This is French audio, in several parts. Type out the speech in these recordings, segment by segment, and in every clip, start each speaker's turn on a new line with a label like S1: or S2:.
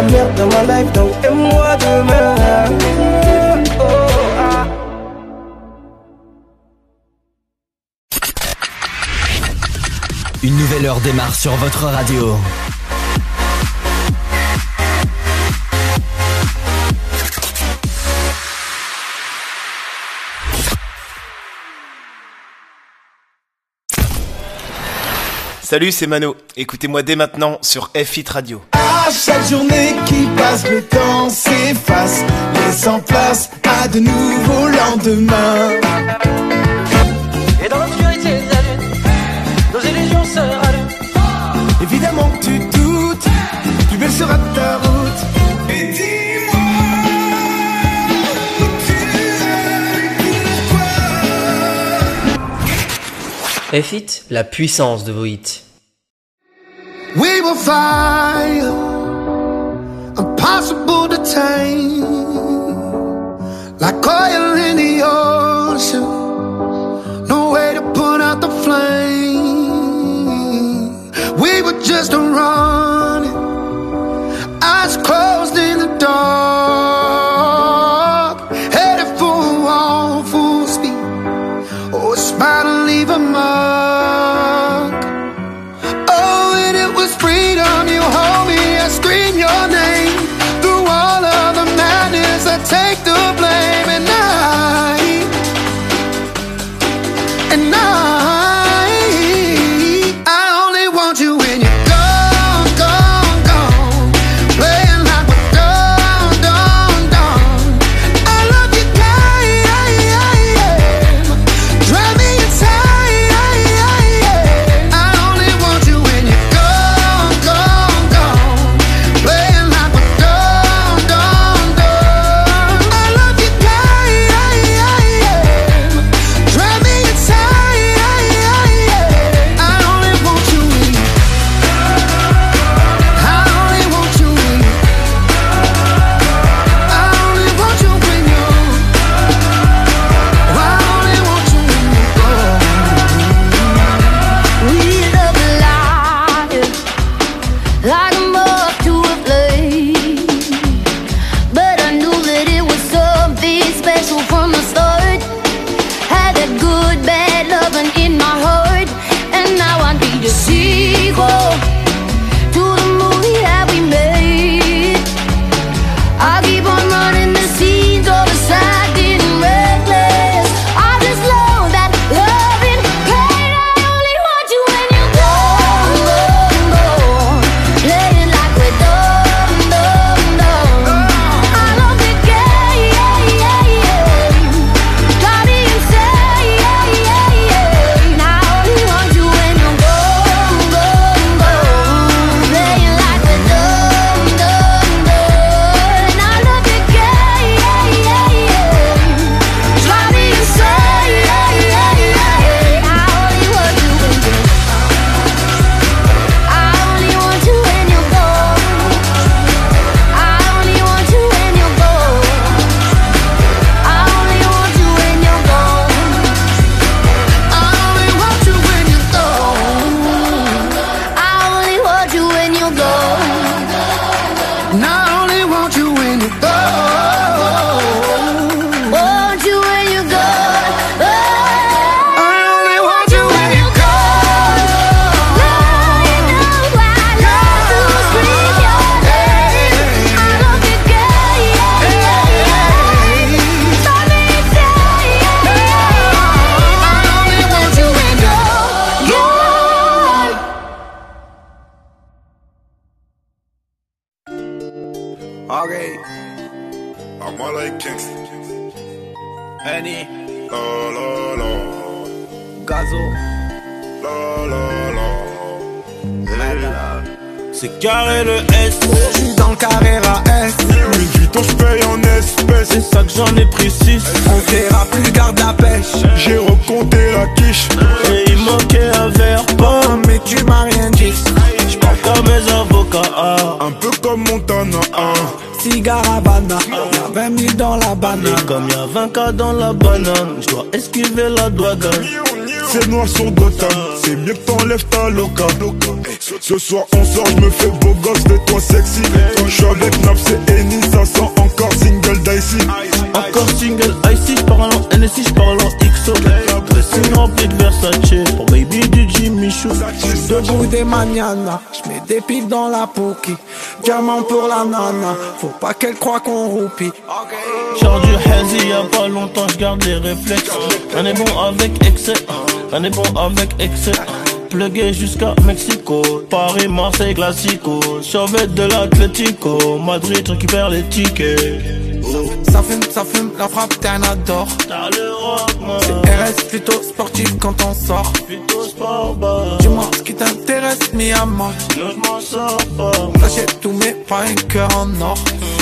S1: la merde dans ma life, donc aime-moi demain. Oh, ah.
S2: Une nouvelle heure démarre sur votre radio.
S3: Salut, c'est Mano. Écoutez-moi dès maintenant sur F-Hit Radio.
S4: À chaque journée qui passe, le temps s'efface, laissant place à de nouveaux lendemains.
S5: Et dans l'obscurité de la lune, nos illusions se rallument.
S4: Évidemment que tu doutes, plus belle sera ta route. Et dis-moi où tu es, pourquoi.
S6: F-Hit, la puissance de vos hits.
S4: We will fire, impossible to tame, like oil in the ocean, no way to put out the flame. We were just running, eyes closed in the dark, headed for a wall, full speed. Oh, it's about to leave a mark. Freedom, you hold me, I scream your name. Through all of the madness, I take the blame. And I only want you when you're gone, gone, gone. Playing like we're done, done, done. I love you, drive me insane. I only want you when you're gone, gone, gone. Playing like we're done, done, done. I love you, drive me insane. I only want you when you. I only want you when you. I only want you when you. I only want you when you go.
S7: We love life like a moth to a flame, but I knew that it was something special from the start. Had that good, bad loving in my heart, and now I need a sequel to the movie that we made. I keep on running the scenes all the side, getting reckless. I just love that loving pain. I only want you when you're gone, gone, gone. Playing like we're done, done, done. I love the game, drive me insane. I only want you when you're gone, gone, gone. Playing like we're done, done, done. I love the game, drive me insane. I only want you when you're. I only want you when you're gone. I only want you when you're gone. I only want you when you're gone.
S4: I only want you when you're gone.
S7: I only want you when you're gone.
S4: And I only want you when you're gone.
S7: Want you when you're gone.
S4: I only want you when you're gone.
S7: Lying down while I love to scream your name. I love the game. Drive me insane. I only want you when you're gone.
S4: Okay.
S8: I'm all like Kingston.
S4: Annie,
S8: La la la,
S4: Gazo,
S8: la la la.
S4: c'est carré le S. Je suis dans le carré AS.
S8: Louis Vuitton, je paye en espèces.
S4: C'est ça que j'en ai pris 6. On verra plus, garde la pêche.
S8: J'ai recompté la quiche.
S4: Et il manquait un verre. Bon, mais tu m'as rien dit. J'parle comme mes avocats.
S8: Un peu comme Montana.
S4: Cigare Havana, y'a 20 000 dans la banane. Et comme y'a 20 cas dans la banane, j'dois esquiver la douane.
S8: C'est noir sur Gotham, c'est mieux que t'enlèves ta loca. Ce soir on sort, je me fais beau gosse, de toi sexy. Je suis avec Naps et Eni, ça sent encore single d'ici.
S9: Encore single icy, j'parle en NSI, j'parle en XO. Dressing rempli de Versace, pour baby du Jimmy Choo.
S1: Debout des manianas, j'mets des piles dans la pouki. Diamant pour la nana, faut pas qu'elle croie qu'on roupie.
S9: Genre du hazy, y'a pas longtemps, j'garde les réflexes. On est bon avec excès, on est bon avec excès. Plugué jusqu'à Mexico, Paris, Marseille, Classico. Survêt de l'Atlético, Madrid récupère les tickets.
S1: Ça fume, la frappe t'es un adore.
S9: T'as le rock, man.
S1: C'est RS plutôt sportif quand on sort.
S9: Plutôt sport bar.
S1: Dis-moi ce qui t'intéresse, mi amant.
S9: Non, je m'en sors pas.
S1: J'achète tous mes pas un cœur en or.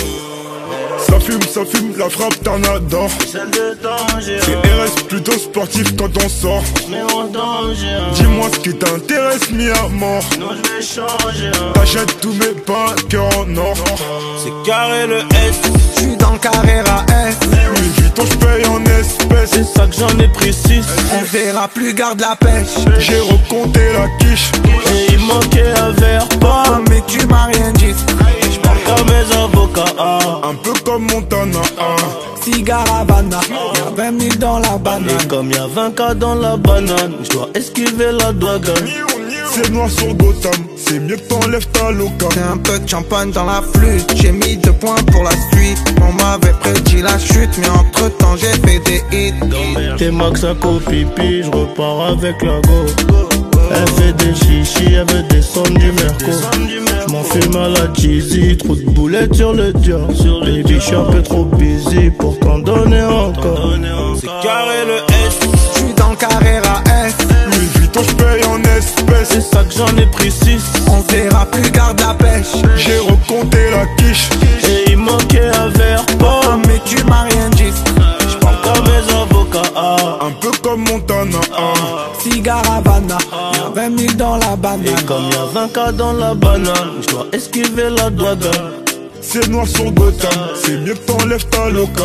S8: Ça fume, la frappe t'en adore.
S9: Celle de danger.
S8: C'est RS plutôt sportif quand on sort.
S9: Mais en danger.
S8: Dis-moi ce qui t'intéresse, mis à mort.
S9: Non, je vais changer.
S8: T'achètes tous mes pas, cœur en or.
S9: C'est carré le S.
S1: J'suis dans le Carrera S.
S8: Louis Vuitton, j'paye en espèces.
S9: C'est ça que j'en ai pris 6.
S1: On verra plus, garde la pêche.
S8: J'ai recompté la quiche.
S9: Et il manquait un verre pas.
S1: Ah, mais tu m'as rien dit.
S9: J'parle comme mes avocats.
S8: Un peu comme Montana.
S1: Cigare Havana, y'a 20 000 dans la banane.
S9: Et comme y'a 20K dans la banane, j'dois esquiver la douane.
S8: C'est noir sur Gotham, c'est mieux que t'enlèves ta loca.
S1: C'est un peu de champagne dans la flûte, j'ai mis 2 points pour la suite. On m'avait prédit la chute, mais entre temps j'ai fait des hits.
S9: T'es max à copipi, j'repars avec la go. Elle fait des chichis, elle veut descendre du Merco. J'm'en fume à la cheesy, trop de boulettes sur le dior. Baby, j'suis un peu trop busy pour t'en donner encore. C'est carré le S.
S1: J'suis dans le Carrera S.
S8: Louis Vuitton, j'paye en espèces.
S9: C'est ça que j'en ai pris 6.
S1: On verra plus, garde la pêche.
S8: J'ai recompté la quiche.
S9: Et il manquait un verre pas.
S1: Ah, mais tu m'as rien dit.
S9: J'parle comme mes avocats.
S8: Un peu comme Montana.
S1: Cigare Havana, y'a 20 000 dans la banane.
S9: Et comme y'a 20K dans la banane, j'dois esquiver la douane.
S8: C'est noir sur Gotham, c'est mieux que t'enlèves ta loca.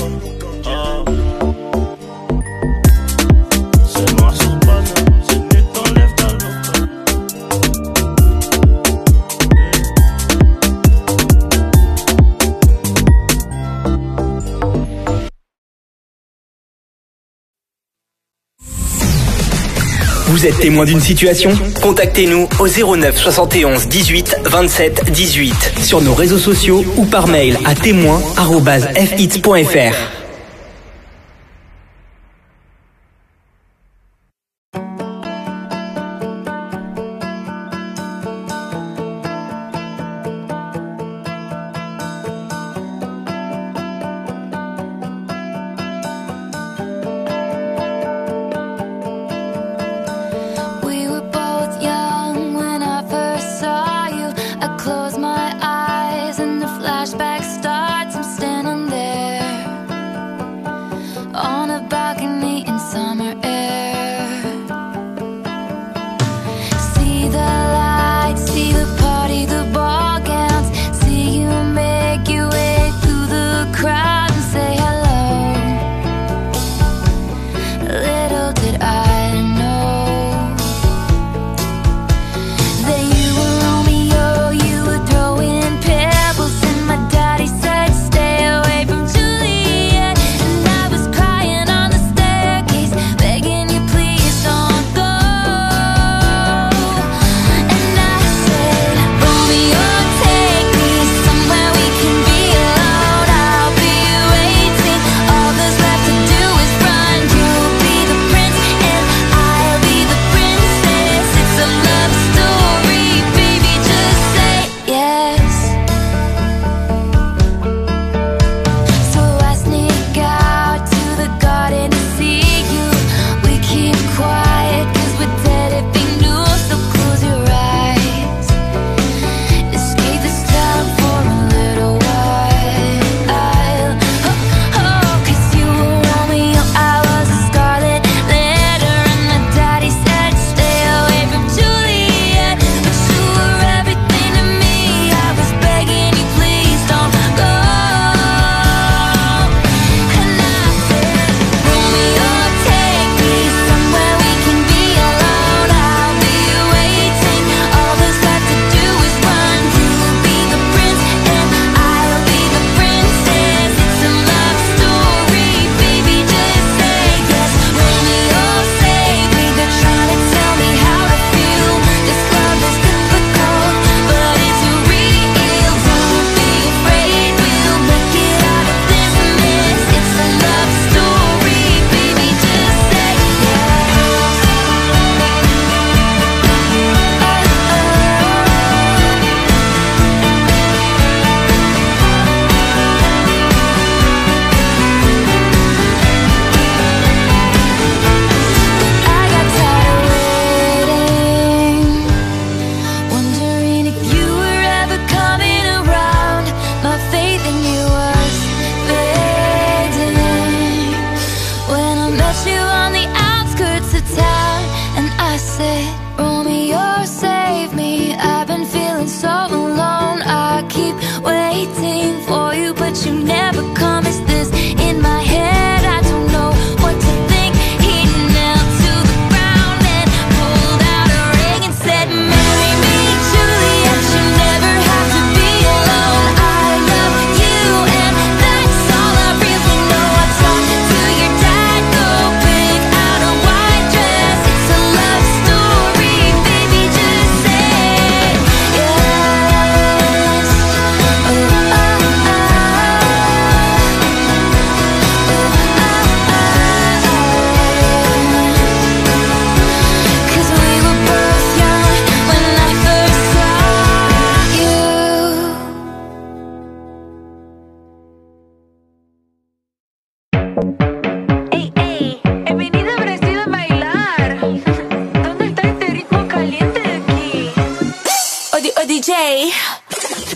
S9: C'est noir sur banane, c'est mieux que t'enlèves ta loca.
S2: Vous êtes témoin d'une situation? Contactez-nous au 09 71 18 27 18 sur nos réseaux sociaux ou par mail à témoin@fhits.fr.
S7: We were both young when I first saw you. I close my eyes and the flashback starts. I'm standing there on a balcony in summer air. See the lights, see the party, the ball gowns. See you make your way through the crowd and say hello. Little did I know that you were Romeo, you were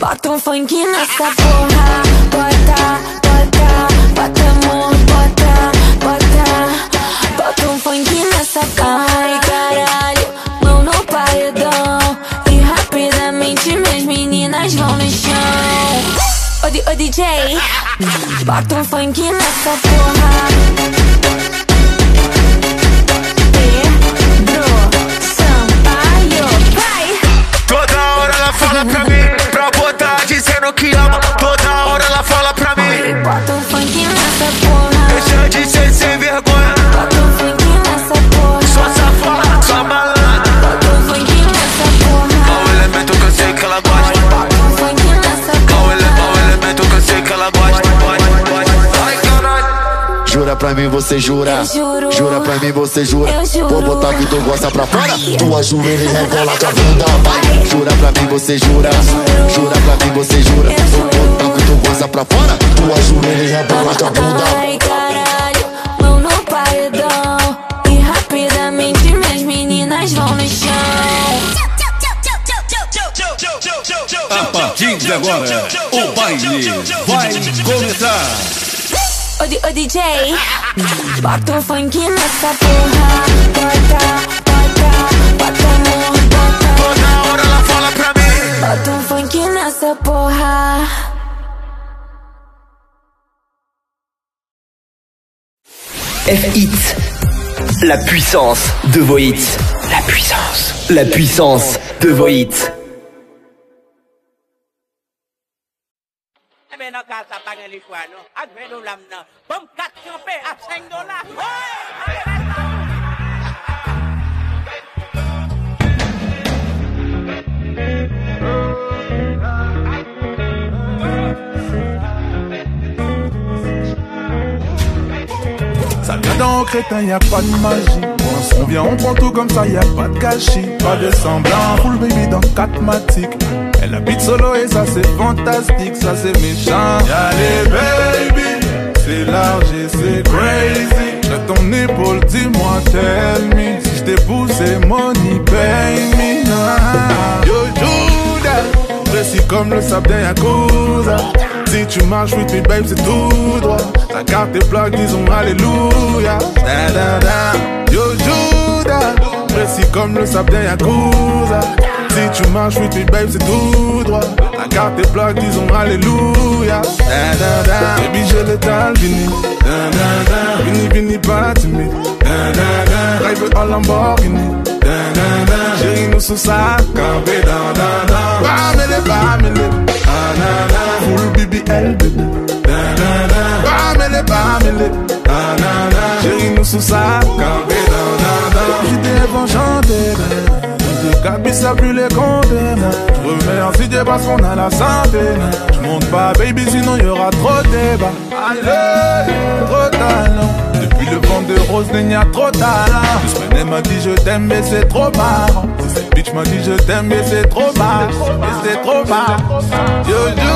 S7: Bota um funk nessa porra. Bota, bota, bota amor, bota, bota. Bota um funk nessa porra. Ai, caralho, mão no paredão. E rapidamente minhas meninas vão no chão. Ô DJ, bota um funk nessa porra. Pedro Sampaio, vai!
S10: Toda hora ela fala pra mim, pra botar dizendo que ama. Toda hora ela fala pra mim.
S7: Bota um funk nessa porra.
S10: Deixa de ser sem vergonha.
S7: Bota um funk nessa porra.
S10: Sua safada, sua malandra.
S7: Bota um funk nessa porra.
S10: Qual o elemento que eu sei que ela gosta?
S7: Bota um funk nessa porra.
S10: Qual o elemento que eu sei que ela gosta? Ai, caralho.
S11: Jura pra mim, você jura?
S7: Eu juro.
S11: Jura pra mim, você jura?
S7: Eu juro.
S11: Vou botar que tu gosta pra fora. Tua joelha e rebola com a bunda, vai. Jura pra mim, você jura? Jura pra mim, você jura? Vou botar que tu gosta pra fora. Tua joelha e rebola com a bunda.
S7: Ai, caralho, mão no paredão. E rapidamente minhas meninas vão no chão.
S12: A partir de agora, o baile vai começar.
S7: Ô DJ, bota um funk nessa porra. Bota, bota, bota amor, bota.
S10: Toda hora ela fala pra mim.
S7: Bota um funk nessa porra.
S2: F-Hits. La puissance de vos hits. La puissance. La puissance de vos hits.
S5: Mais non, quand ça pas les quoi, non? Avec nous, l'âme, non. Comme 4 campés à $5. Ouais!
S8: Ça vient dans crétin, y a pas de magie. On vient, on prend tout comme ça, y a pas de gâchis. Pas de semblant, full baby dans 4 matiques. Elle habite solo et ça c'est fantastique, ça c'est méchant. Y'a les baby, c'est large et c'est crazy. J'ai ton épaule, dis-moi, tell me. Si j't'ai poussé, money, pay me. Yo, Judas, précis comme le sable d'un Yakuza. Si tu marches with me, babe, c'est tout droit. Ta carte est plaque, disons alléluia. Da, da, da. Yo, Judas, précis comme le sable d'un Yakuza. Si tu marches with me, babe, c'est tout droit. Ta carte est plaque, disons alléluia. Da, da, da. Baby, j'ai l'étal, vini. Da, da, da. Vini, vini, pas timide. Da, da, da. Drive en Lamborghini. Da, da, da. Chérie, nous sous ça, campé, da, da, da. Bamele, bamele. Ah, na, na. Full BBL, baby. Da, da, da. Bamele, bamele. Ah, na, na. Chérie, nous sous ça, campé, da, da, da. J'étais enchanté, Gabi ça plus les comptes. Je remercie Dieu parce qu'on a la santé. Je monte pas baby sinon y'aura trop de débats. Allez, trop talent. Depuis le vent de rose il y a trop de talent. Ce semaine elle m'a dit je t'aime mais c'est trop marrant. Cette bitch m'a dit je t'aime mais c'est trop marrant. Mais c'est trop marrant. Yo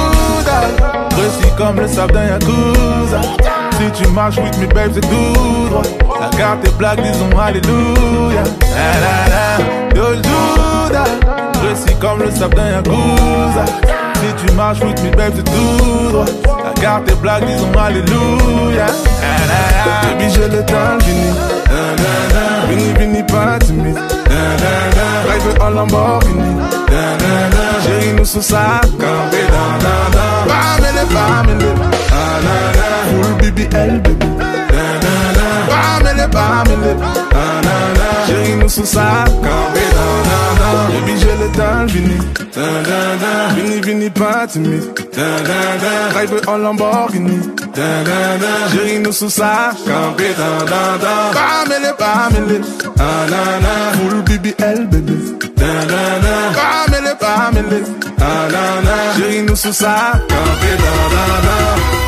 S8: Judas, précis comme le sable d'un Yakuza. Si tu marches with me babe c'est tout droit. La carte est blague disons alléluia. La la la. Yo Judas, précis comme le sable d'un Yakuza. Si tu marches with me babe c'est tout droit. La carte est blague disons alléluia. La la la. Baby j'ai le temps fini. Da da da. Vini vini pas timide. Da da da. Drive en Lamborghini. Da da da. Chérie nous sous ça campé da da da. Bamele bamele. Ah na na. Full BBL baby. Da da da. Bamele bamele. Ah na na. Chérie nous sous ça campé da da da. Baby j'ai le temps vini. Da da da. Vini vini pas timide. Da da da. Drive en Lamborghini. Da da da. Chérie nous sous ça campé da da da. Bamele bamele. Ah na na. Full BBL baby. Da da da. Bamele bamele. Ah na na. Chérie nous sous ça campé da da da.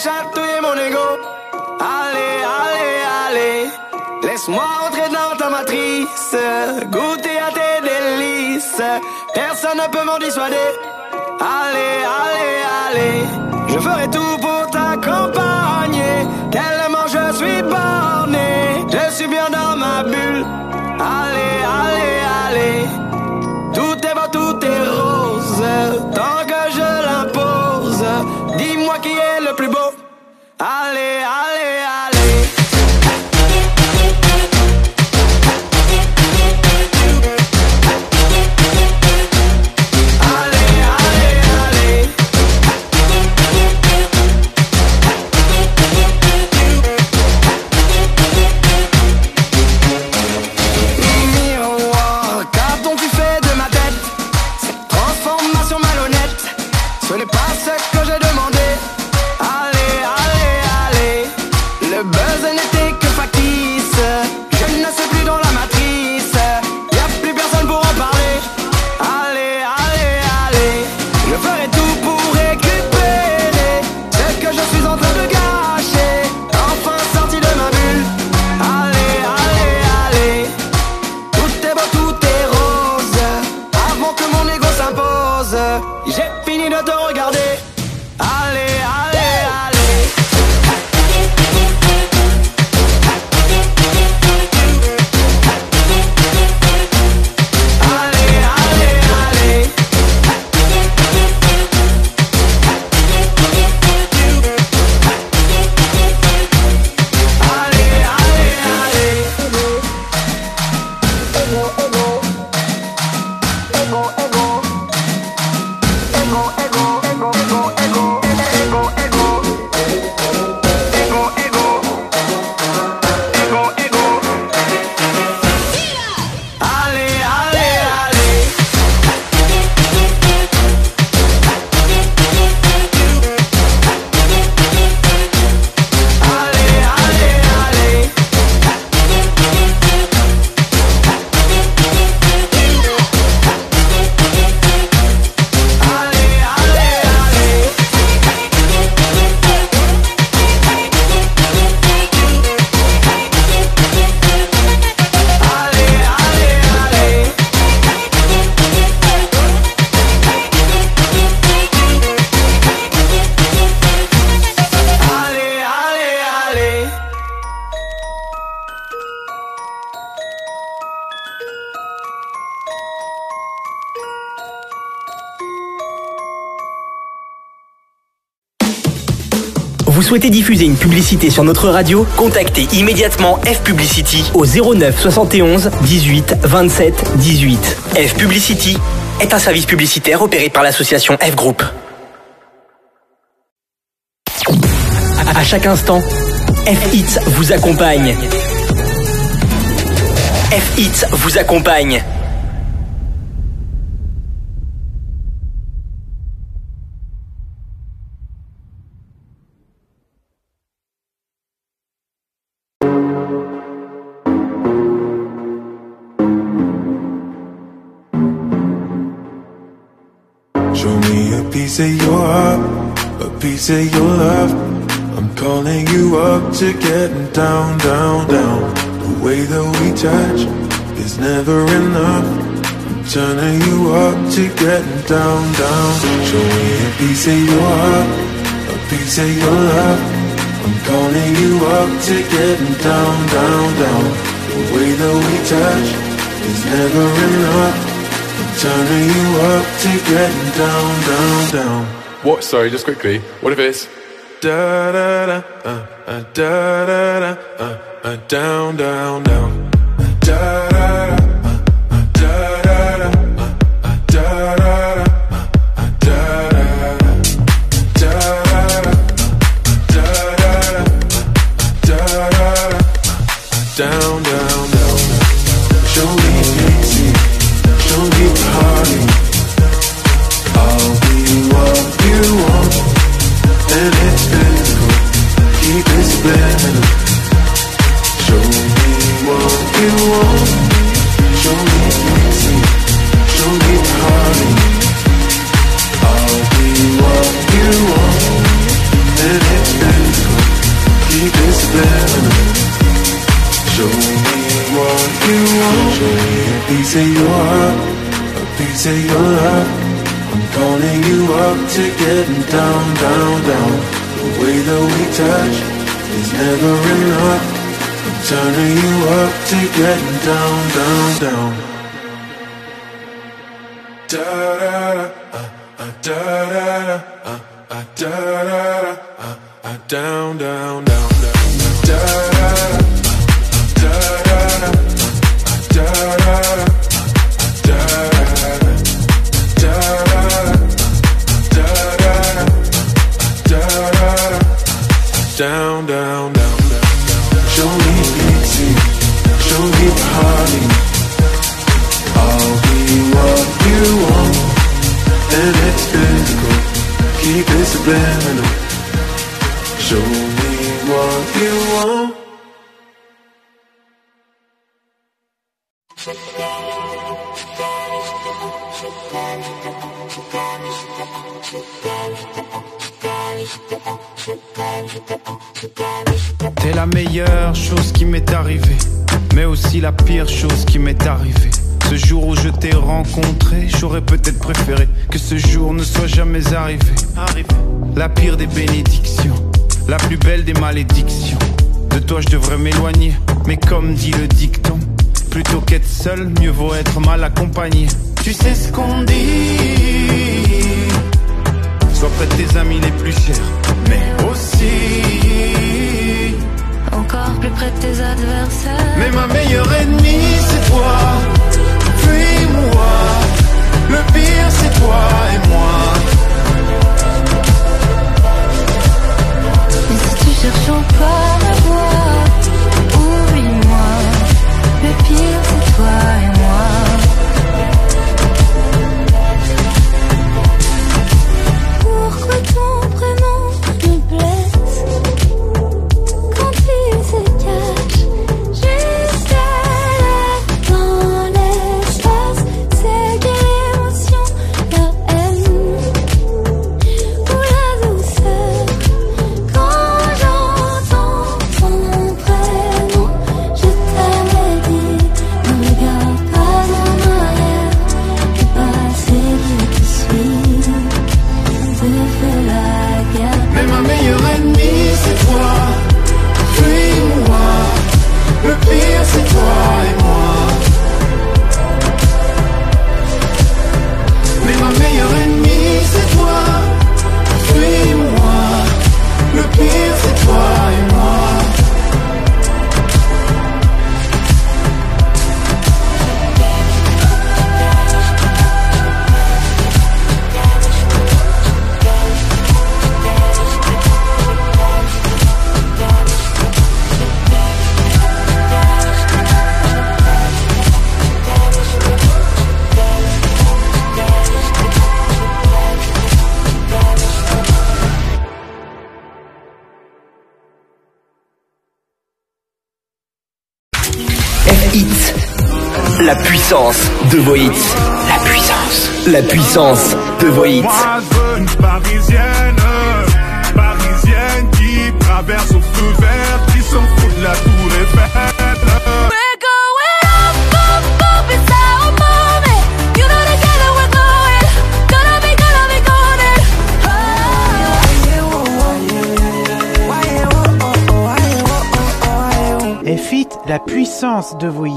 S5: chatouiller mon ego. Allez, allez, allez, laisse-moi entrer dans ta matrice, goûter à tes délices. Personne ne peut m'en dissuader. Allez, allez, allez, je ferai tout pour t'accompagner. Tellement je suis borné, je suis bien dans ma bulle. Allez, allez, allez, tout est beau, tout est rose, tant que je l'impose. Dis-moi qui est le plus beau. Allez, allez, allez. Ce n'est pas ce que j'ai demandé. Allez, allez, allez, le buzz n'était que factice. Je ne suis plus dans la matrice, y'a plus personne pour en parler. Allez, allez, allez, je ferai tout pour récupérer ce que je suis en train de gâcher. Enfin sorti de ma bulle. Allez, allez, allez, tout est beau, tout est rose, avant que mon ego s'impose. J'ai fini de te regarder. Allez, allez, allez. Allez, allez, allez. Allez, allez, allez. Ego, ego. Ego, ego. Ego, ego, ego, ego, ego, ego, ego. Ego, ego. Ego, ego. Allez, allez, allez. Allez, allez, allez. Allez, allez, allez.
S2: Vous souhaitez diffuser une publicité sur notre radio? Contactez immédiatement F Publicity au 09 71 18 27 18. F Publicity est un service publicitaire opéré par l'association F Group. À chaque instant, F-Hits vous accompagne. F-Hits vous accompagne.
S13: Show me a piece of your heart, a piece of your love. I'm calling you up to getting down, down, down. The way that we touch is never enough. I'm turning you up to getting down, down. Show me a piece of your heart, a piece of your love. I'm calling you up to getting down, down, down. The way that we touch is never enough. Turning you up to getting down, down, down.
S14: What? Sorry, just quickly. What if it's
S13: da da da da da da down, down, down. Da da da da da down, down, down. Show me pity, show me party. I'll be what you want, and it's physical. Keep it subliminal. Show me what you want. Show me pity, show me party. I'll be what you want, and it's physical. Show me what you want. Show me a piece of your heart, a piece of your love. I'm calling you up to getting down, down, down. The way that we touch is never enough. I'm turning you up to getting down, down, down. Da da da, da da da, da da da, down, down, down, down. Da da da, da da da, da da da. Down, down, down, down. Show me pity, show me party. I'll be what you want, and it's physical. Keep it subliminal. Show me what you want.
S15: T'es la meilleure chose qui m'est arrivée, mais aussi la pire chose qui m'est arrivée. Ce jour où je t'ai rencontré, j'aurais peut-être préféré que ce jour ne soit jamais arrivé. La pire des bénédictions, la plus belle des malédictions. De toi je devrais m'éloigner, mais comme dit le dicton, plutôt qu'être seul, mieux vaut être mal accompagné. Tu sais ce qu'on dit, sois près de tes amis les plus chers, mais aussi
S7: encore plus près de tes adversaires.
S15: Mais ma meilleure ennemie c'est toi, fuis-moi. Le pire c'est toi et moi.
S7: Et si tu cherches encore à voir, oublie-moi. Le pire c'est toi et moi. Pourquoi ton prénom me blesse quand il se cache juste là dans l'espace? C'est quelle émotion, la haine ou la douceur? Quand j'entends ton prénom, je t'avais dit, ne regarde pas en arrière, le passé qui te suit te fait la guerre.
S15: Mais ma meilleure ennemie c'est toi, fuis-moi. Le pire c'est toi et moi. Mais ma meilleure ennemie c'est toi, fuis-moi. Le pire c'est toi et moi.
S2: F-Hits, la puissance de vos hits. La puissance de vos hits.
S8: Moi je veux une parisienne, parisienne qui traverse au feu vert, qui s'en fout de la tour Eiffel.
S7: We're going up, up, up, it's our moment. You know together we're going, gonna be golden.
S16: F-Hits, la puissance de vos hits.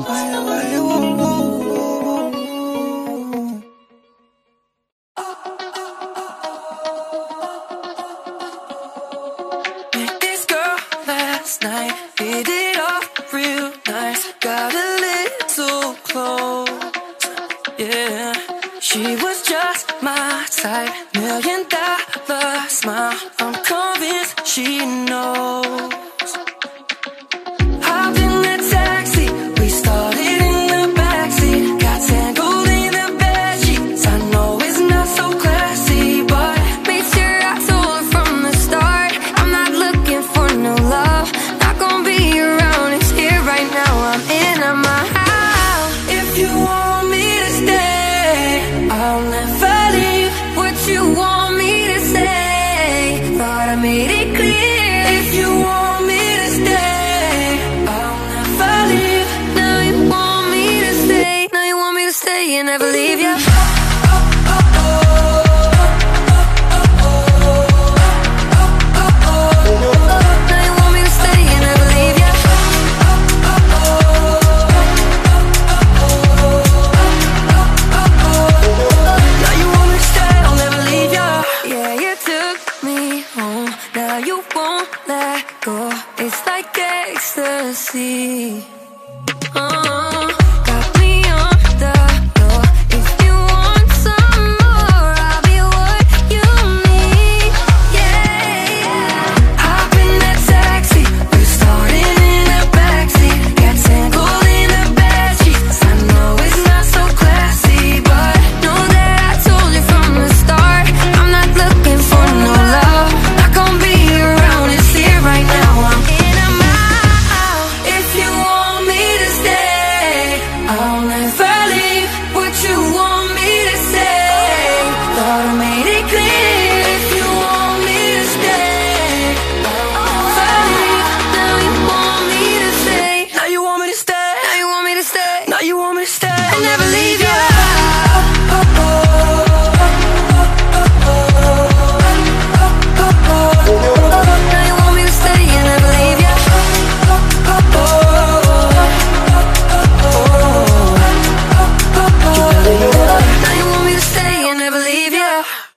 S5: Met this girl last night, hit it off real nice, got a little close, yeah. She was just my type, $1 million smile, I'm convinced she knows. Hopped in the taxi, we started in the backseat, got tangled in the bedsheets. I know it's not so classy, but made sure I told her from the start, I'm not looking for no love, not gonna be around, it's here right now, I'm in my house. If you want me to stay, I'll never leave. What you
S17: stay and never leave you.
S7: Got me on the floor. If you want some more, I'll be what you need. Yeah. Hop in that taxi, we're starting in the backseat. Got tangled in the bedsheets. I know it's not so classy, but know that I told you from the start, I'm not looking for no love. Not gonna be around, it's here right now. I'm in, I'm out. If you want me to stay, I'll never leave. What you want me to say, thought I made it clear. If you want me to stay, I'll never leave. Now you want me to stay. Now you want me to stay. Now you want me to stay. Now you want me to stay. I'll never leave you. Now you want me to stay and never leave you. Now you want me to stay and never leave you.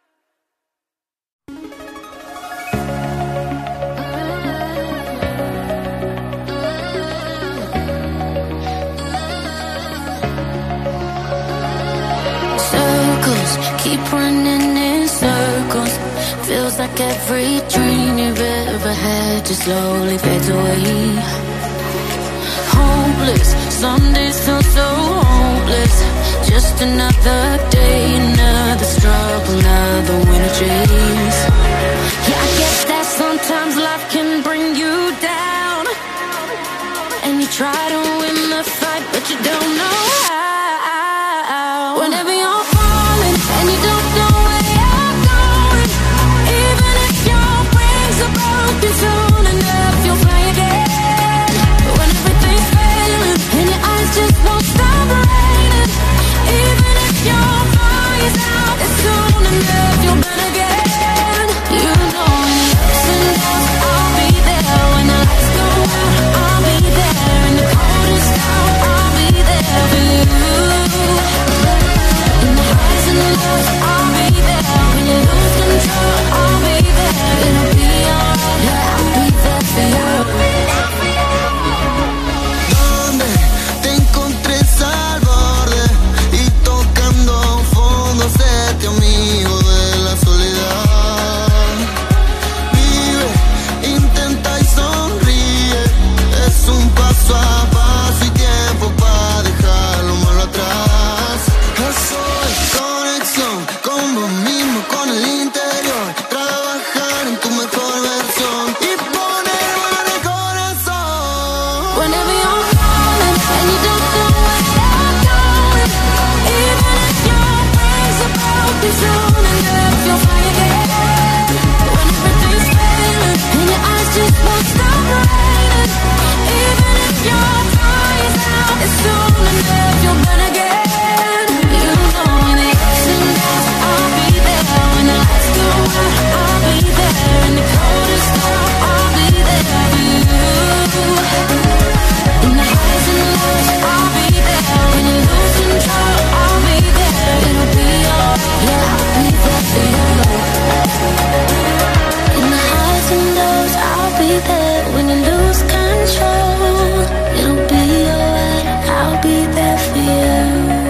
S17: Circles keep running in circles. Feels like every dream you've ever had just slowly fades away. Hopeless, some days feel so hopeless. Just another day, another struggle, another winter chase. Yeah, I guess that sometimes life can bring you down, and you try to win the fight, but you don't know how. Whenever you're falling and you don't know where you're going, even if your wings are broken, soon enough you'll fly again. When everything's failing and your eyes just won't stop raining, even if your fire's out, it's soon enough you'll burn again. You know in the ups and downs, I'll be there. When the lights go out, I'll be there. In the coldest hour, I'll be there for you. In the highs and the lows, I'll be there. When you lose control, I'll be there. It'll be alright, yeah, I'll be there for you.
S5: Donde te encontres al borde y tocando fondo, séte amigo de la soledad. Vive, intenta y sonríe. Es un paso a paso y tiempo para dejar lo malo atrás. Soy conexión con vos mismo, con el interior. Trabajar en tu mejor versión y poner en el corazón.
S17: Whenever you're falling and you don't know where you're going, even if your wings are broken, soon enough you'll fly again. When everything's failing and your eyes just won't stop raining, even if your fire's out, it's soon enough you'll burn again. You know in the ups and downs, I'll be there. When the lights go out, I'll be there. In the coldest hour, I'll be there for you. In the highs and the lows, I'll be there. When you lose control, I'll be there. It'll be alright, yeah, I'll be there for you. In the highs and lows, I'll be there. When you lose control, it'll be alright, I'll be there for you.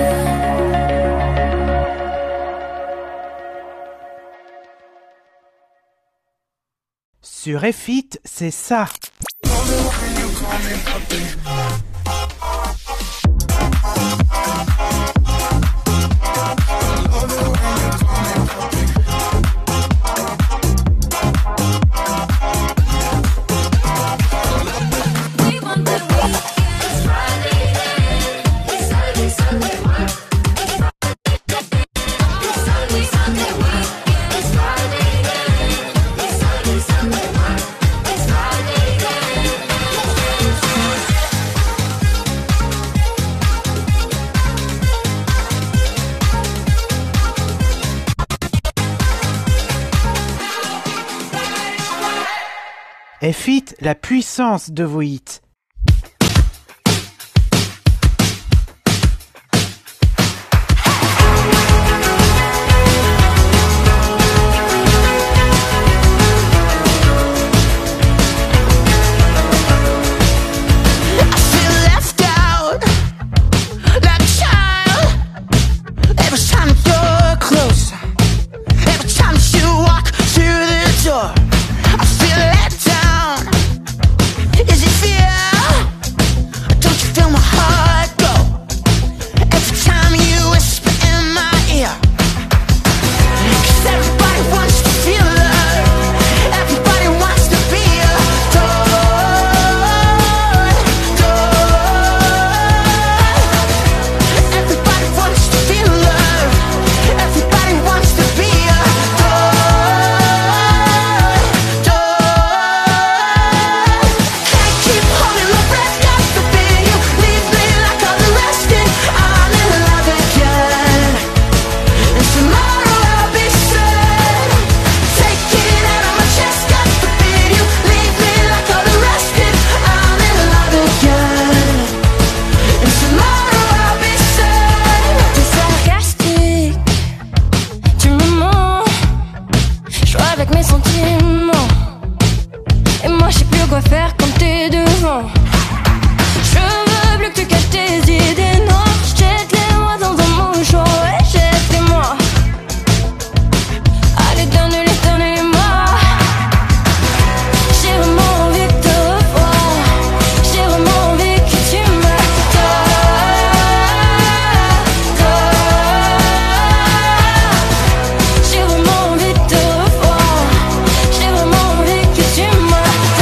S16: Sur F-It, c'est ça. F8, la puissance de vos hits.
S5: I feel let down. Is it fear? Don't you feel my heart go every time you whisper in my ear? 'Cause everybody wants to feel love. Everybody wants to be adored. Everybody wants to feel love. Everybody wants to be adored.
S17: Faire comme t'es devant. Je veux plus que tu caches tes idées noires. Jette les mots dans un mouchoir. Ouais, jette-les-moi. Allez, donne-les-moi. J'ai vraiment envie de te revoir. J'ai vraiment envie que tu me J'ai vraiment envie de te revoir. J'ai vraiment envie que tu me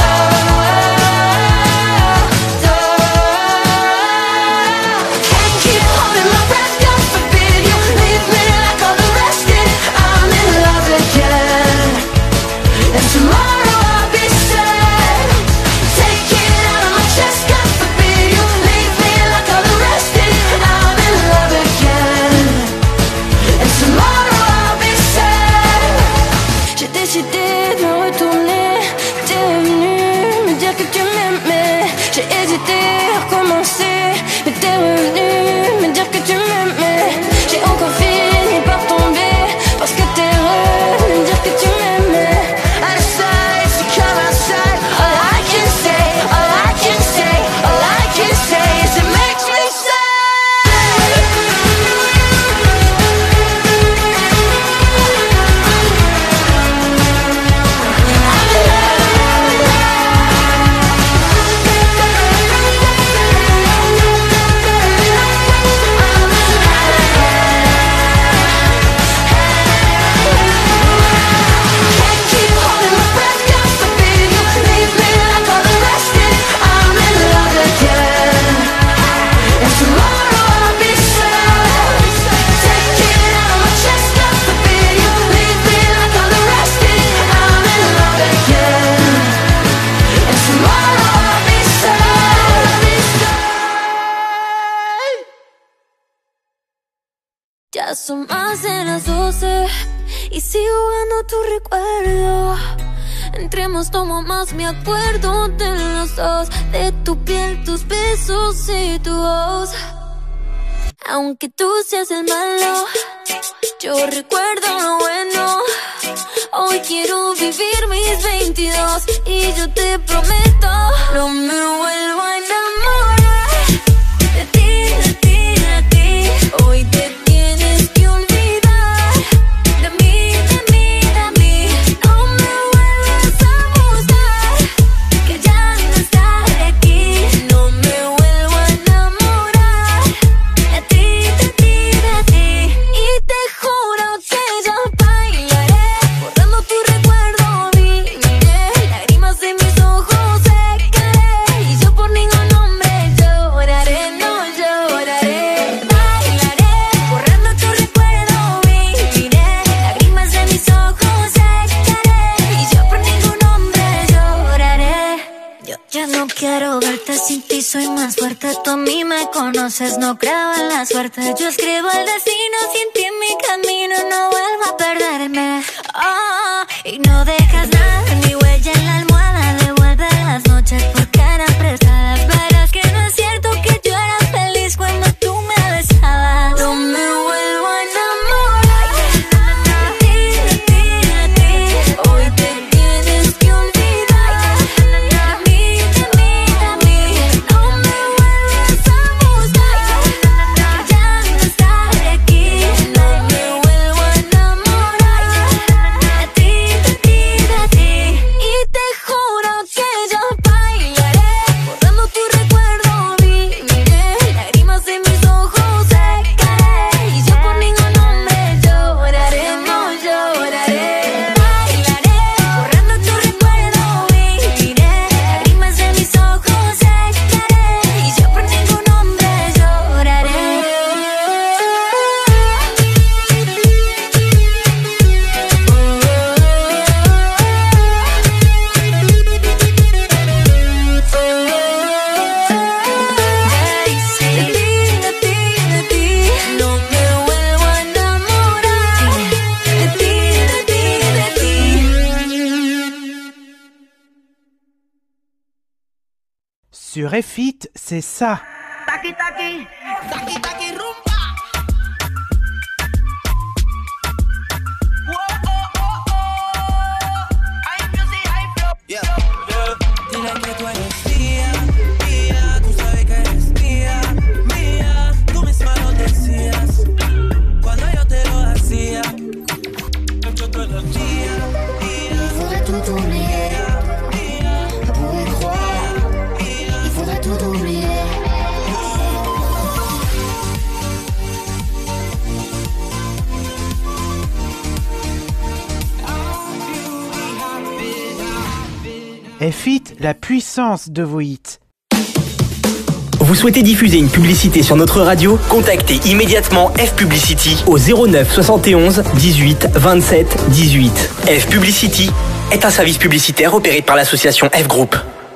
S18: Ya son más de las 12 y sigo jugando tu recuerdo. Entre más tomo más me acuerdo de los dos, de tu piel, tus besos y tu voz. Aunque tú seas el malo, yo recuerdo lo bueno. Hoy quiero vivir mis 22 y yo te prometo no me vuelvo a enamorar de ti, de ti, de ti. Hoy te tienes que olvidar de mí, de mí, de mí. No me vuelvas a buscar, que ya no estaré aquí. No me vuelvo a enamorar de ti, de ti, de ti. Y te juro que ya bailaré, borrando tu recuerdo, viviré. Lágrimas de mis ojos secaré, y yo por ningún hombre lloraré, no lloraré. Bailaré, borrando tu recuerdo, viviré. Lágrimas de mis ojos secaré, y yo por ningún hombre lloraré. Yo ya no quiero verte sin ti, soy más fuerte. Tú a mí me conoces, no creo en la suerte. Yo escribo el destino, sin ti en mi camino no vuelvo a perderme. Oh, y no dejas nada, ni huella en la almohada. Devuelve noches porque eran prestadas. Verás que no es cierto que yo era feliz cuando tú me besabas. No me vuelvo a enamorar de ti, de ti, de ti. Hoy te tienes que olvidar de mí, de mí, de mí. No me vuelvas a buscar, que ya no estaré aquí. No me vuelvo a enamorar de ti, de ti, de ti. Y te juro que yo bailaré, borrando tu recuerdo, viviré. Lágrimas en mis ojos secaré, y yo por ningún hombre lloraré, no lloraré. Bailaré, borrando tu recuerdo, viviré. Lágrimas en mis ojos secaré, y yo por ningún hombre lloraré. De ti, no me vuelvo a enamorar. De ti, de ti, de ti.
S16: Sur F-It, c'est ça.
S5: Taki taki, taki taki rumba.
S19: Dile que tú eres mía, mía, tú sabes que eres mía, mía, tú misma lo decías cuando yo te lo hacía. Yo te lo hacía,
S7: Il faudrait tout oublier pour y croire. Il faudrait tout oublier.
S16: F-It, la puissance de vos hits.
S2: Vous souhaitez diffuser une publicité sur notre radio? Contactez immédiatement F Publicity au 09 71 18 27 18. F Publicity est un service publicitaire opéré par l'association F Group.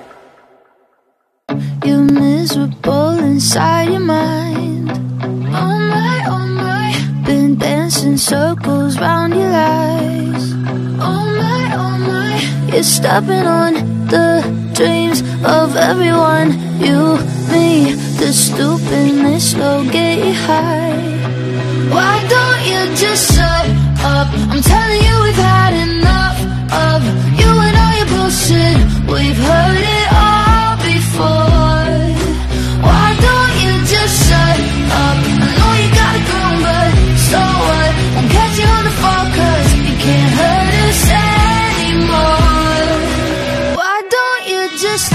S18: You're miserable inside your mind. Oh my, been dancing circles round your eyes. Oh my, you're stepping on the dreams of everyone. You, me, the stupidness will get you high. Why don't you just shut up? I'm telling you we've had enough of you and all your bullshit. We've heard it all before. Why don't you just shut up? I know you gotta go, but so what? Won't catch you on the fall, cause you can't hurt us anymore. Why don't you just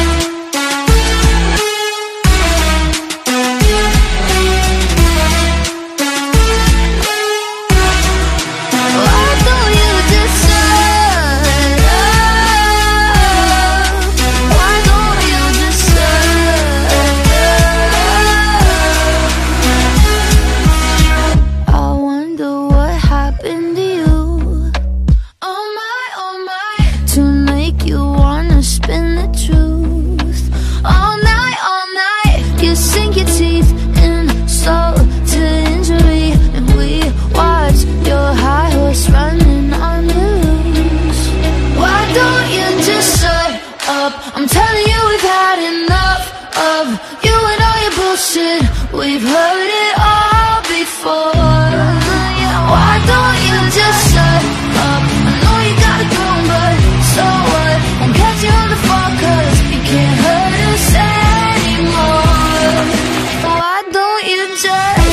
S18: I'm telling you we've had enough of you and all your bullshit. We've heard it all before. Why don't you just shut up? I know you gotta go, but so what? Won't catch you on the fall, cause you can't hurt us anymore. Why don't you just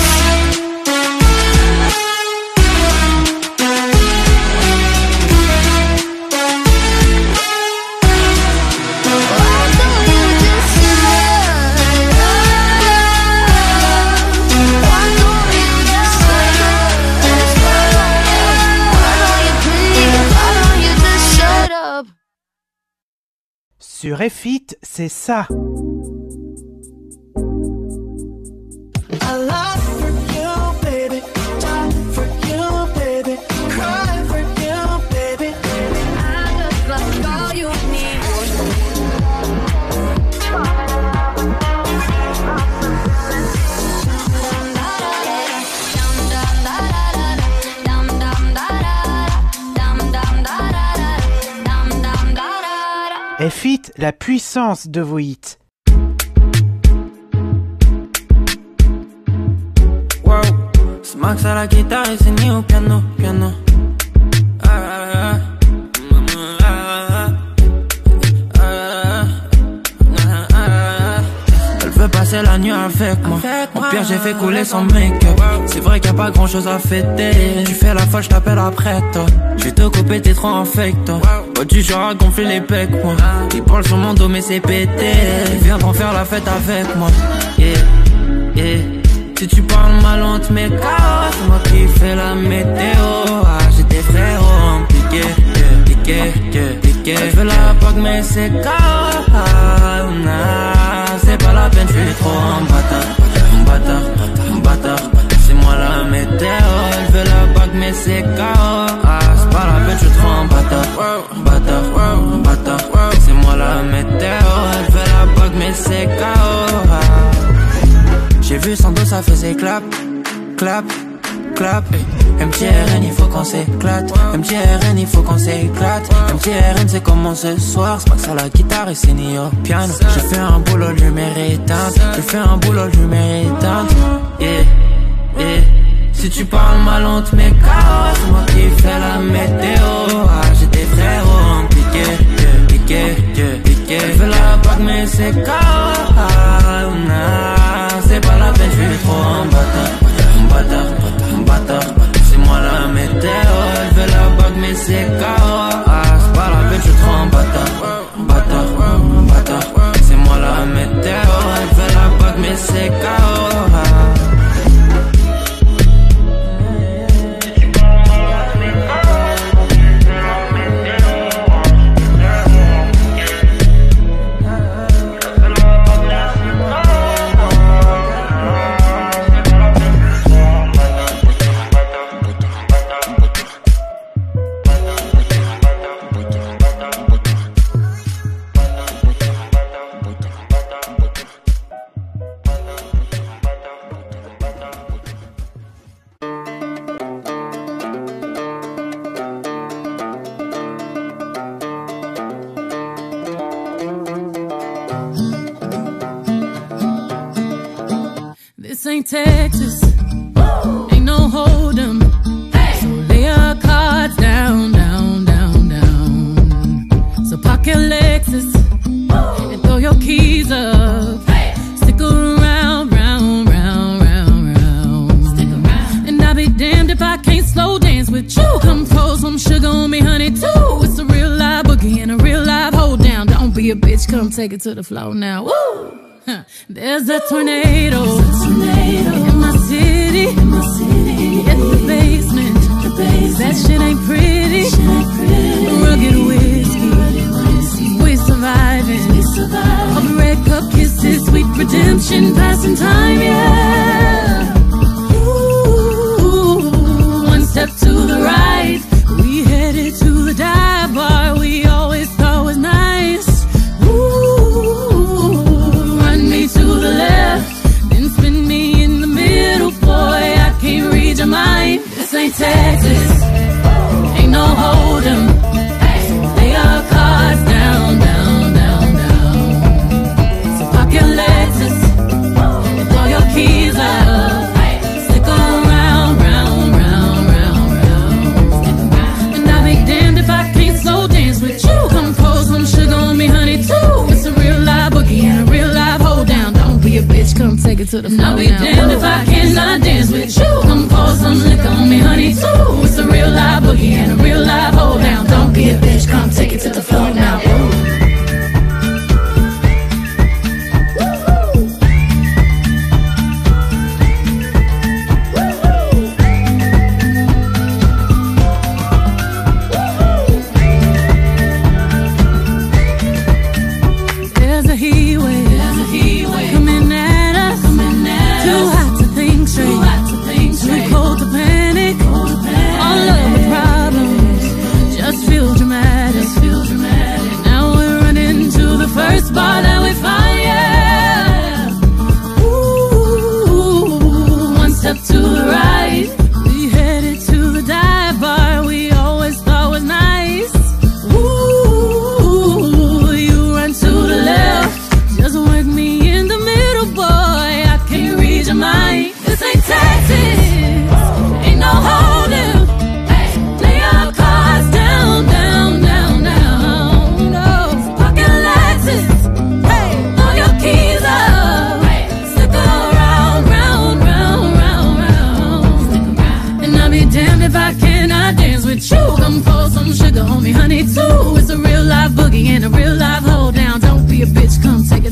S16: Sur F-It, c'est ça.
S5: I love for you, baby. Die for you, baby. Cry for you, baby. I just love all you need.
S16: F-Hit, la puissance de vos hits.
S19: Wow, c'est Max à la guitare et c'est Ni au piano, piano. Elle veut passer la nuit avec moi. Au pire j'ai fait couler son make-up. C'est vrai qu'il y a pas grand chose à fêter. Tu fais la folle, je t'appelle après toi. Je vais te couper, t'es trop infect toi. Oh, du genre à gonfler les pecs moi. Ils parlent sur mon dos mais c'est pété. Ils viendront faire la fête avec moi. Yeah, yeah. Si tu parles mal on te met KO. C'est moi qui fais la météo. Ah, j'ai des frérots piqués, piqués, piqués. Elle veut la POC mais c'est KO. Ah, nah, c'est pas la peine, je suis trop un bâtard. Un bâtard, un bâtard. C'est moi la météo. Elle veut la POC mais c'est KO. Ah, c'est pas la peine, je suis trop un bâtard. Un bâtard, un bâtard. C'est moi la météo. Elle veut la POC mais c'est KO. Ah. J'ai vu son dos, ça faisait clap, clap, clap. MTRN, il faut qu'on s'éclate. MTRN, il faut qu'on s'éclate. MTRN, c'est comment ce soir. C'est Max à la guitare et c'est Ni au piano. J'ai fait un boulot, lumière éteinte. J'ai fait un boulot, lumière éteinte. Yeah, yeah. Si tu parles mal, on te met KO. C'est moi qui fais la météo. Ah, j'ai des frérots piqués, piqués, piqués. Elle veut la POC, mais c'est KO. Ah, nah, c'est pas la peine, je suis trop un bâtard. Un bâtard, un bâtard. C'est moi la météo. Elle veut la POC, mais c'est KO. Ah, c'est pas la peine, je suis trop un bâtard. Un bâtard, un bâtard. C'est moi la météo. Elle veut la POC, mais c'est KO. Ah.
S20: This ain't Texas, ain't no hold'em. So lay your cards down, down, down, down. So park your Lexus and throw your keys up. Stick around, round, round, round, round. Stick around. And I'll be damned if I can't slow dance with you. Come pour some sugar on me, honey, too. It's a real live boogie and a real live hold down. Don't be a bitch, come take it to the floor now. Woo! There's a tornado in my city, in the basement. That shit ain't pretty. Rugged whiskey, we surviving. All the red cup kisses, sweet redemption, passing time, yeah. Ooh, one step to the right, we headed to the dive bar we always thought was nice. To the left, then spin me in the middle, boy, I can't read your mind. This ain't Texas, ain't no hold'em. So lay your cards down, down, down, down. So park your Lexus and throw your keys up. Stick around, round, round, round, round. And I'll be damned if I can't slow dance with you. Come pour some sugar on me, honey, too. It's a real live boogie and a real live hold down. Don't be a bitch, come take it to the floor. I'll be damned if I cannot dance with you. Come pour some liquor on me, honey, too. It's a real live boogie and a real live hold down. Don't be a bitch, come take it to the floor now. Ooh. All of the problems just feel dramatic.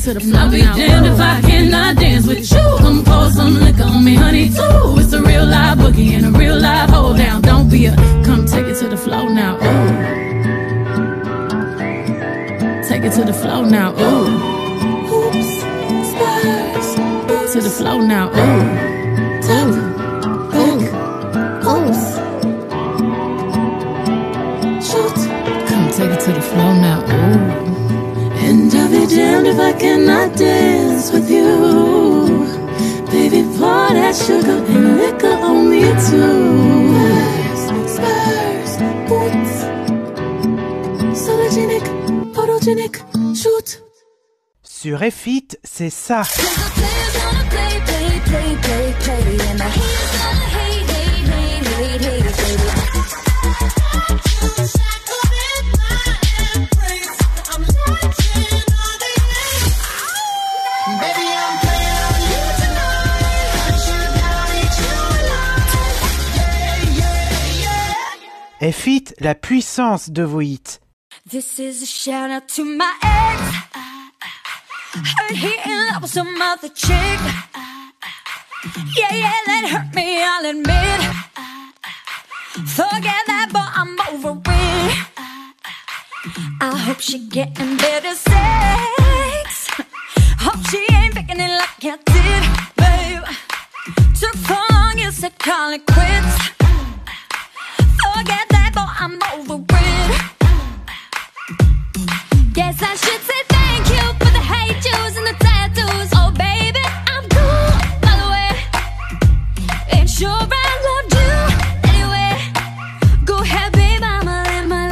S20: to the floor. I'll be damned if I cannot dance with you. Come pour some liquor on me, honey, too. It's a real live boogie and a real live hold down. Don't be a, come take it to the floor now, ooh. Take it to the floor now, ooh. Oops, spurs. To the floor now, ooh. Ooh, oops. Shoot, come take it to the floor now, ooh. And I'll be damned if I cannot dance with you. Baby, pour that sugar and liquor on me too. Spurs, boots. Sologenic, photogenic, shoot.
S16: Sur F-It, c'est ça. F-It, la puissance de vos hits.
S18: This is a shout out to my ex. Heard he in love with some other chick. Yeah, that hurt me, I'll admit. Forget that, but I'm over it. I hope she getting better sex. Hope she ain't faking it like I did, babe. Took so long, you said call it quits. Forget that, but I'm over it. Guess I should say thank you for the hate juice and the tattoos. Oh baby, I'm cool, by the way. Ain't sure I loved you anyway. Go ahead, babe, I'ma live my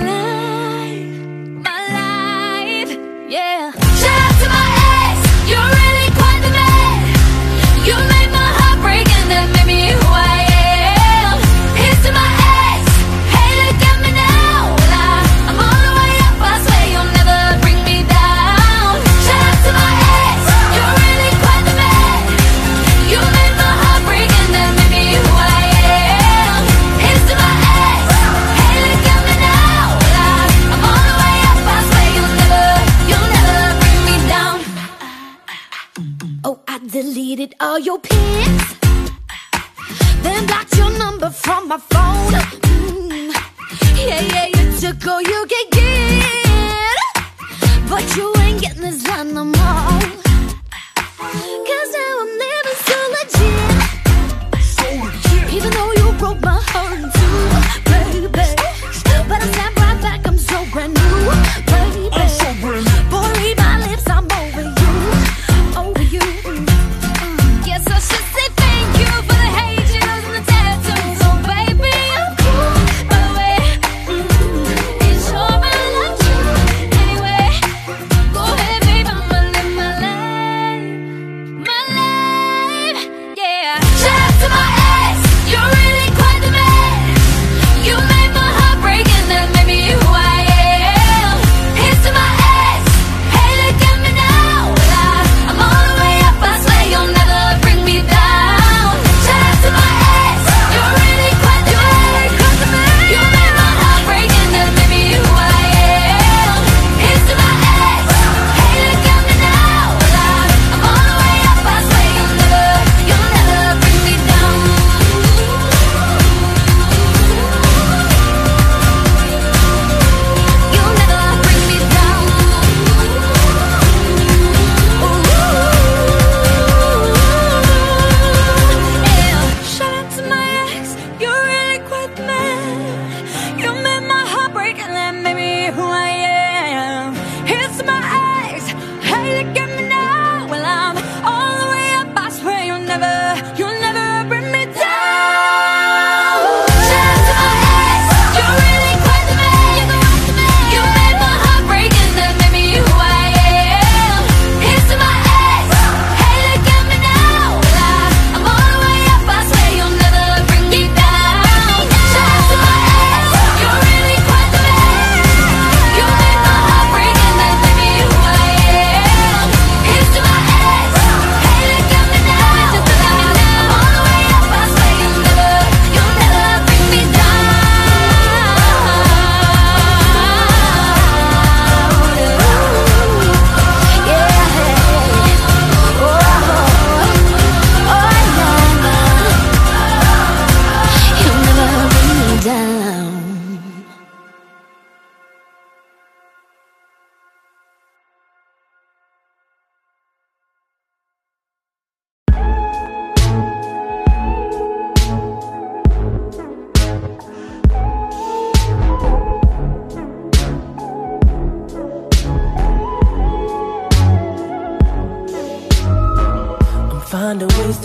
S18: life, yeah. Shout out to my ex, you're really quite the man. You made my heart break and then made me who I am. Here's to my ex, hey look at me now. I'm all the way up, I swear you'll never bring me down. Shout out to my ex, you're really quite the man. You made my heart break and then made me who I am. Here's to my ex, hey look at me now. I'm all the way up, I swear you'll never bring me down. Oh, I deleted all your pics, then blocked your number from my phone. Yeah, you took all you could get, but you ain't getting this done no more. Cause now I'm living so legit, even though you broke my heart in two, baby. But I snap right back, I'm so brand new, baby. Boy, read my lips, I'm over you, over you. Guess I should say thank you for the hate juice and the tattoos. Oh baby, I'm cool, by the way. Ain't sure I loved you anyway. Go ahead, babe, I'ma live my life, yeah. Shout out to my ex, you're really quite the man. You made my heart break and then made me who I am. Here's to my ex, hey look at me now. I'm all the way up, I swear you'll never bring me down. Shout out to my ex, you're really quite the man. You made my heart break and then made me who I am. Here's to my ex, hey look at me now. I'm all the way up, I swear you'll never bring me down. You'll never bring me down. Yeah. Shout out to my ex, you're really quite the man. You made my heart break and then made me who I am. Here's to my ex, hey look at me now. Well, I'm all the way up, I swear you'll never bring me down. Shout out to my ex, you're really quite the man. You made my heart break and then made me who I am. Here's to my ex, hey look at me now. I'm all the way up, I swear you'll never bring me down. Shout out to my ex, you're really quite the man. You made my heart break and then made me who I am. Here's to my ex, hey look at me now. I'm all the way up, I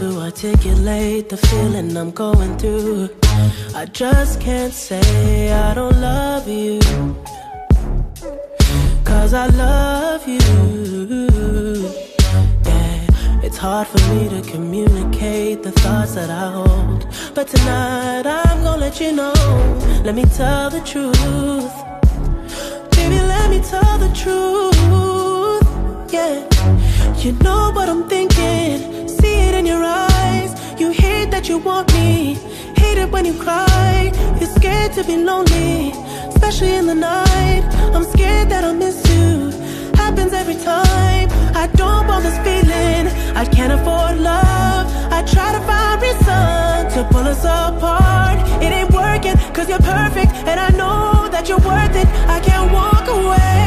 S19: to articulate the feeling I'm going through. I just can't say I don't love you, 'cause I love you. Yeah, it's hard for me to communicate the thoughts that I hold, but tonight I'm gonna let you know. Let me tell the truth. Baby, let me tell the truth. Yeah, you know what I'm thinking. See it in your eyes. You hate that you want me. Hate it when you cry. You're scared to be lonely, especially in the night. I'm scared that I'll miss you. Happens every time. I don't want this feeling. I can't afford love. I try to find reason to pull us apart. It ain't working 'cause you're perfect, and I know that you're worth it. I can't walk away.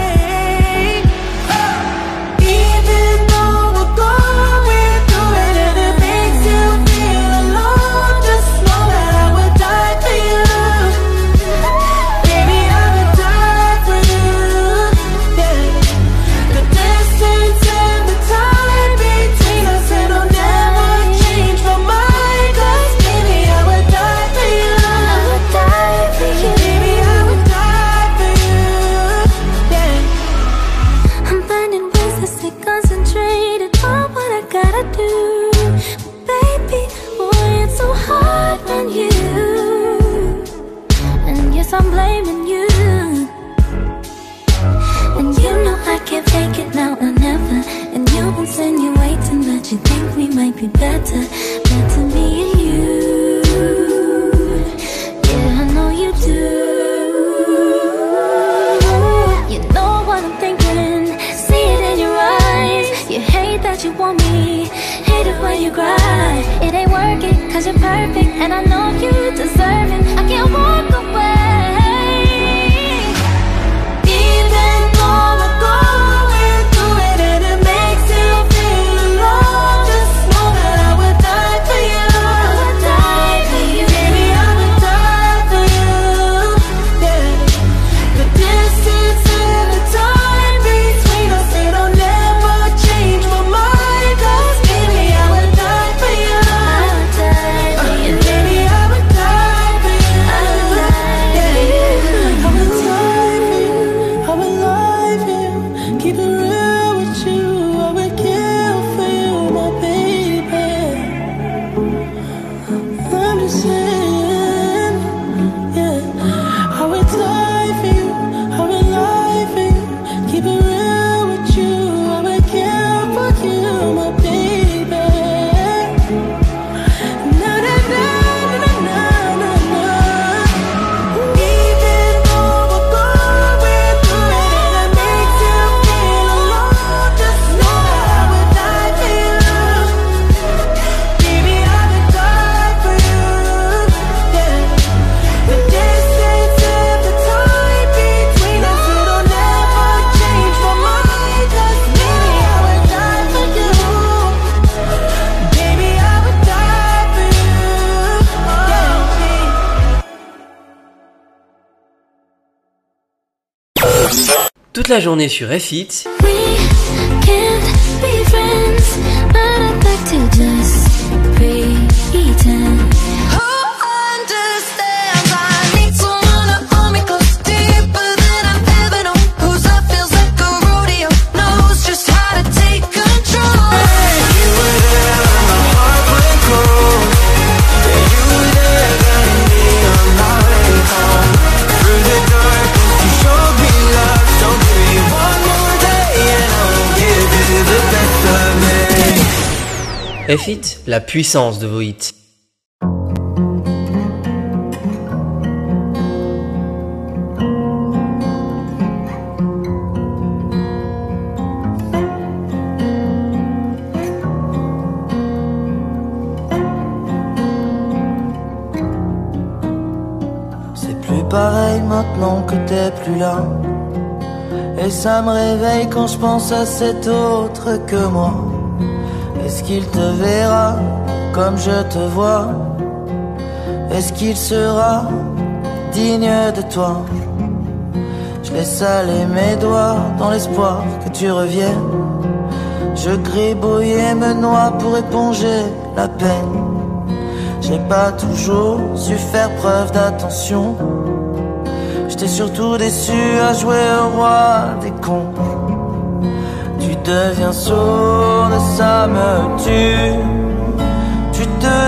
S19: Even though we're going through it and it makes you feel alone, just know that I would die for you. Baby, I would die for you. Yeah. The distance and the time between us, it'll never change my mind. 'Cause baby, I would die for you. I would die for you. Baby, I would die for you. Yeah.
S18: I'm finding ways to stay concentrated on what I gotta do. Baby, boy, it's so hard on you. And yes, I'm blaming you. And you know I can't fake it now or never. And you're insinuating that you think we might be better. Better me and you. Yeah, I know you do. You know what I'm thinking. See it in your eyes. You hate that you want me. Hate it when you cry. It ain't working 'cause you're perfect, and I know you deserve it. I can't walk away. Even though we're going through it and it makes you feel alone, just know that I would die for you. I would die for you.
S19: Baby, I would die for you. Yeah. The distance and the time between us, it'll never change my mind. 'Cause baby, I would die for you.
S18: I would die for you.
S19: Baby, I would die for you.
S18: I would die for you.
S19: I would die for you. I would lie for you. Keep it real with you. I would kill for you, my baby. I'm just saying, yeah. I would die for you. I would lie for you. Keep it real with you. I would kill for you, my baby. Na na na na na na na. Even though we're going through it and it makes you feel alone, just know that I would die for you. Baby, I would die for you. Yeah. The distance and the time between us, it'll never change my mind. 'Cause baby, I would die for you. Baby, I would die for you.
S6: Toute la journée sur F-Hit,
S18: We can't be friends, but I'd like to just pretend. Who understands? I need someone to hold me close, deeper than I've ever known. Whose love feels like a rodeo, knows just how to take control.
S4: You were there when my heart went cold. Yeah, you were there guiding me on my way home. Through the darkness, you showed me love. So give me one more day and I'll give you the best of me.
S6: F-Hit, la puissance de vos hits.
S21: C'est plus pareil maintenant que t'es plus là. Et ça me réveille quand je pense à cet autre que moi. Est-ce qu'il te verra comme je te vois? Est-ce qu'il sera digne de toi? Je laisse aller mes doigts dans l'espoir que tu reviennes. Je gribouille et me noie pour éponger la peine. J'ai pas toujours su faire preuve d'attention. J'étais surtout déçu à jouer au roi des cons. Tu deviens sourde, ça me tue.